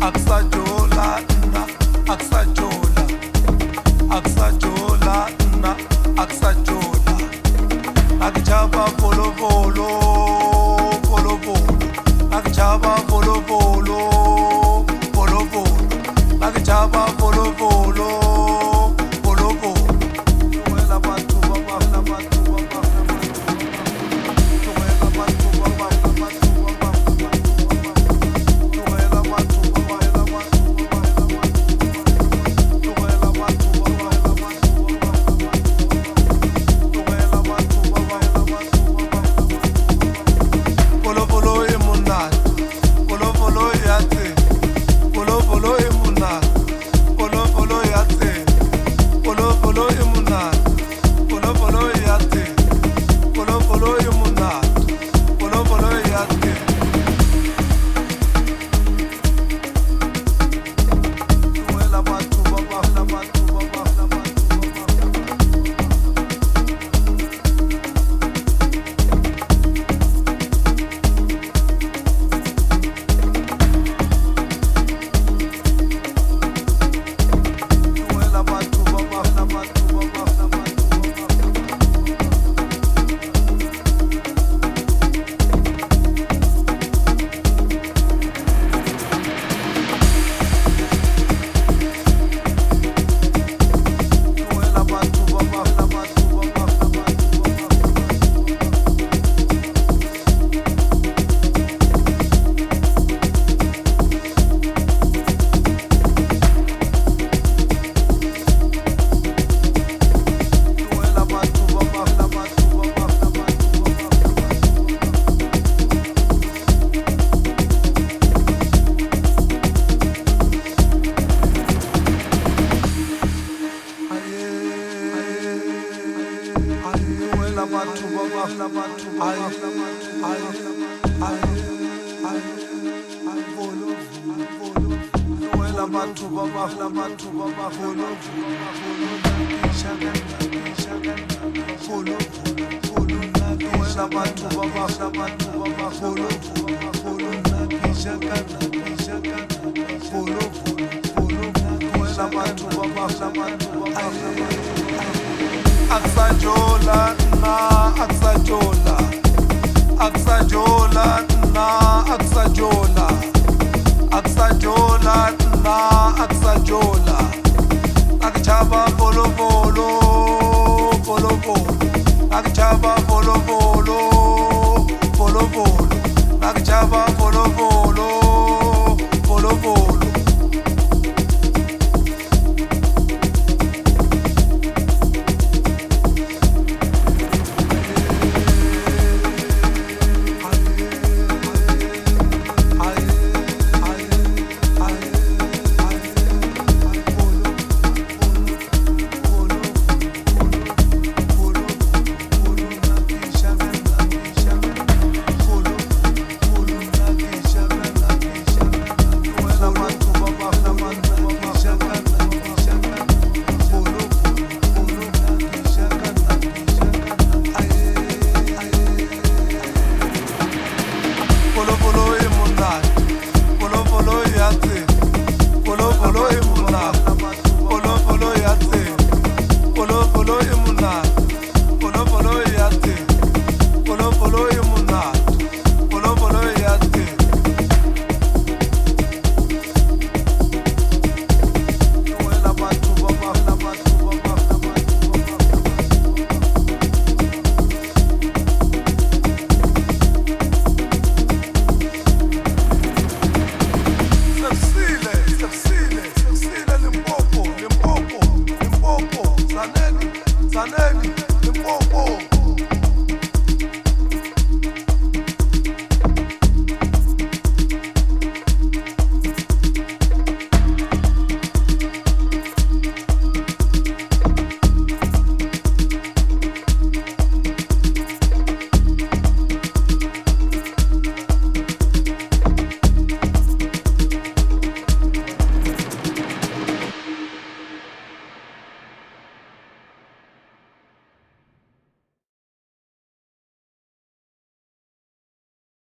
akusajola na akusajola akusajola na akusajola akujaba volovolo volovolo akujaba volovolo volovolo akujaba volovolo volovolo wela bantu baba la bantu baba wela bantu baba la bantu baba wela bantu baba la bantu wela bantu baba la bantu wela bantu baba la bantu volovolo emunati volovolo yate volovolo emunati volovolo yate volovolo emunati volovolo yate volovolo emunati volovolo yate wela bantu baba la bantu baba la bantu wela bantu baba la bantu baba la bantu wela bantu baba la bantu baba la bantu wela bantu baba la bantu baba la bantu wela bantu baba la bantu baba la bantu wela bantu baba la bantu baba volo wela bantu baba la bantu baba volo wela bantu baba la bantu baba akusajola na akusajola akusajola na akusajola akusajola